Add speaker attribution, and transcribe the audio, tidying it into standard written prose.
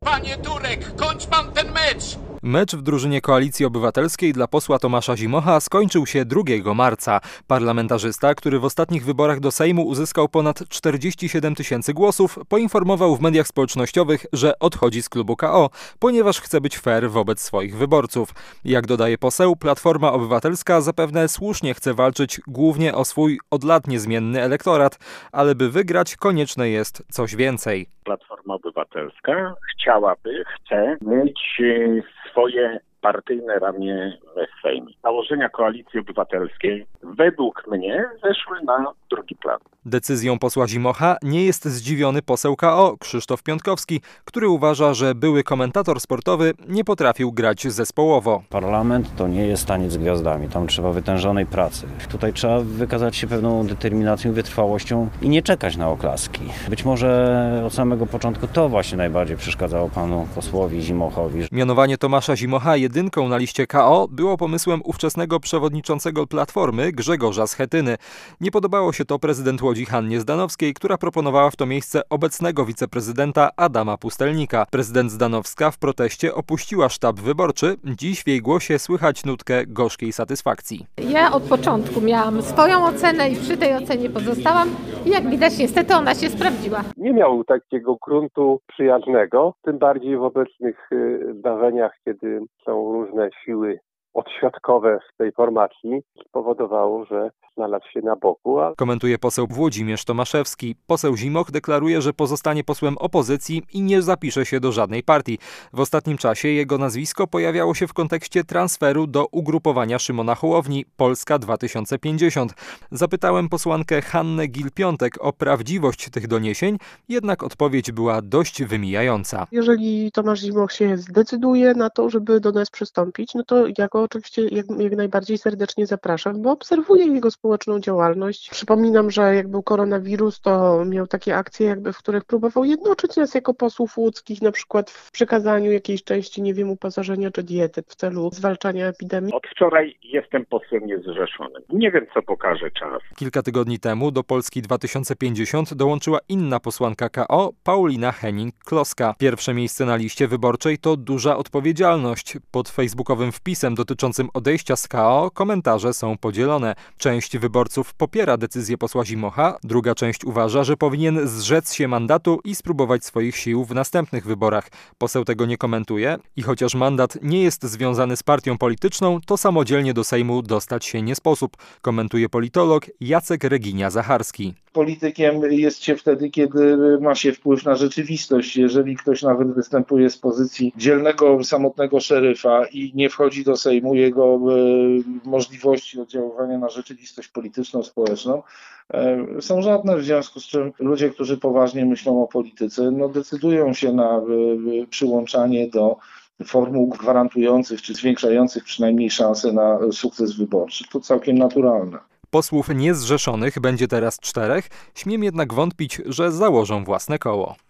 Speaker 1: Panie Turek, kończ pan ten mecz!
Speaker 2: Mecz w drużynie Koalicji Obywatelskiej dla posła Tomasza Zimocha skończył się 2 marca. Parlamentarzysta, który w ostatnich wyborach do Sejmu uzyskał ponad 47 000 głosów, poinformował w mediach społecznościowych, że odchodzi z klubu KO, ponieważ chce być fair wobec swoich wyborców. Jak dodaje poseł, Platforma Obywatelska zapewne słusznie chce walczyć głównie o swój od lat niezmienny elektorat, ale by wygrać, konieczne jest coś więcej.
Speaker 3: Platforma Obywatelska chce mieć swoje partyjne ramię w Sejmie. Założenia Koalicji Obywatelskiej według mnie zeszły na drugi plan.
Speaker 2: Decyzją posła Zimocha nie jest zdziwiony poseł KO Krzysztof Piątkowski, który uważa, że były komentator sportowy nie potrafił grać zespołowo.
Speaker 4: Parlament to nie jest taniec z gwiazdami, tam trzeba wytężonej pracy. Tutaj trzeba wykazać się pewną determinacją i wytrwałością i nie czekać na oklaski. Być może od samego początku to właśnie najbardziej przeszkadzało panu posłowi Zimochowi.
Speaker 2: Mianowanie Tomasza Zimocha jedynką na liście KO było pomysłem ówczesnego przewodniczącego Platformy Grzegorza Schetyny. Nie podobało się to prezydent Łodzi Hannie Zdanowskiej, która proponowała w to miejsce obecnego wiceprezydenta Adama Pustelnika. Prezydent Zdanowska w proteście opuściła sztab wyborczy. Dziś w jej głosie słychać nutkę gorzkiej satysfakcji.
Speaker 5: Ja od początku miałam swoją ocenę i przy tej ocenie pozostałam i jak widać niestety ona się sprawdziła.
Speaker 6: Nie miał takiego gruntu przyjaznego, tym bardziej w obecnych zdarzeniach, kiedy są różne siły odśrodkowe w tej formacji, spowodowało, że znalazł się na boku.
Speaker 2: Komentuje poseł Włodzimierz Tomaszewski. Poseł Zimoch deklaruje, że pozostanie posłem opozycji i nie zapisze się do żadnej partii. W ostatnim czasie jego nazwisko pojawiało się w kontekście transferu do ugrupowania Szymona Hołowni Polska 2050. Zapytałem posłankę Hannę Gill-Piątek o prawdziwość tych doniesień, jednak odpowiedź była dość wymijająca.
Speaker 7: Jeżeli Tomasz Zimoch się zdecyduje na to, żeby do nas przystąpić, no to ja go oczywiście jak najbardziej serdecznie zapraszam, bo obserwuję jego społeczną działalność. Przypominam, że jak był koronawirus, to miał takie akcje, w których próbował jednoczyć nas jako posłów łódzkich, na przykład w przekazaniu jakiejś części, nie wiem, uposażenia czy diety w celu zwalczania epidemii.
Speaker 3: Od wczoraj jestem posłem niezrzeszonym. Nie wiem, co pokaże czas.
Speaker 2: Kilka tygodni temu do Polski 2050 dołączyła inna posłanka KO, Paulina Hennig-Kloska. Pierwsze miejsce na liście wyborczej to duża odpowiedzialność. Pod facebookowym wpisem dotyczącym odejścia z KO komentarze są podzielone. Część wyborców popiera decyzję posła Zimocha, druga część uważa, że powinien zrzec się mandatu i spróbować swoich sił w następnych wyborach. Poseł tego nie komentuje i chociaż mandat nie jest związany z partią polityczną, to samodzielnie do Sejmu dostać się nie sposób, komentuje politolog Jacek Reginia-Zacharski.
Speaker 8: Politykiem jest się wtedy, kiedy ma się wpływ na rzeczywistość. Jeżeli ktoś nawet występuje z pozycji dzielnego, samotnego szeryfa i nie wchodzi do Sejmu, jego możliwości oddziaływania na rzeczywistość polityczną, społeczną są żadne, w związku z czym ludzie, którzy poważnie myślą o polityce, decydują się na przyłączanie do formuł gwarantujących czy zwiększających przynajmniej szanse na sukces wyborczy. To całkiem naturalne.
Speaker 2: Posłów niezrzeszonych będzie teraz 4, śmiem jednak wątpić, że założą własne koło.